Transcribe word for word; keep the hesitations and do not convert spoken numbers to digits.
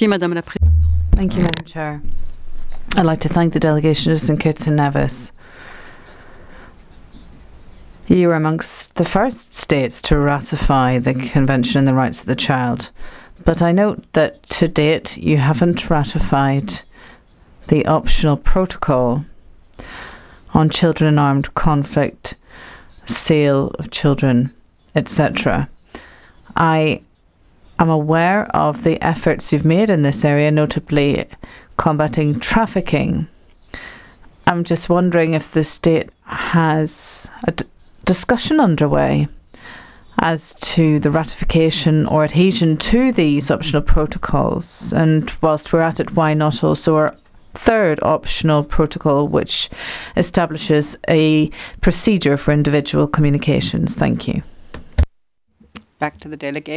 Thank you, Madam Chair. I'd like to thank the delegation of Saint Kitts and Nevis. You were amongst the first states to ratify the Convention on the Rights of the Child, but I note that to date you haven't ratified the optional protocol on children in armed conflict, sale of children, et cetera. I am aware of the efforts you've made in this area, notably combating trafficking. I'm just wondering if the state has a d- discussion underway as to the ratification or adhesion to these optional protocols. And whilst we're at it, why not also our third optional protocol, which establishes a procedure for individual communications? Thank you. Back to the delegation.